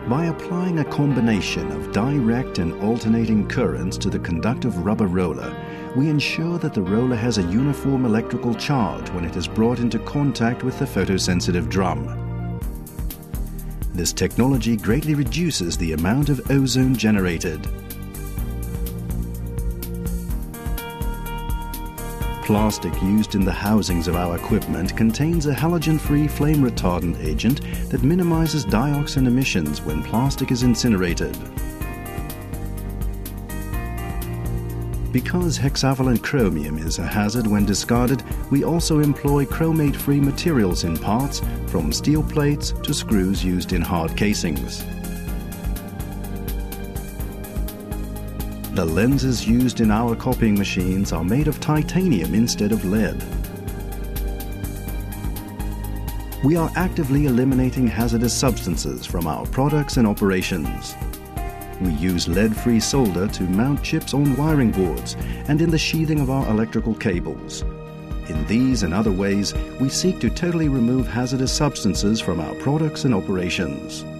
By applying a combination of direct and alternating currents to the conductive rubber roller, we ensure that the roller has a uniform electrical charge when it is brought into contact with the photosensitive drum. This technology greatly reduces the amount of ozone generated. Plastic used in the housings of our equipment contains a halogen-free flame retardant agent that minimizes dioxin emissions when plastic is incinerated. Because hexavalent chromium is a hazard when discarded, we also employ chromate-free materials in parts, from steel plates to screws used in hard casings. The lenses used in our copying machines are made of titanium instead of lead. We are actively eliminating hazardous substances from our products and operations. We use lead-free solder to mount chips on wiring boards and in the sheathing of our electrical cables. In these and other ways, we seek to totally remove hazardous substances from our products and operations.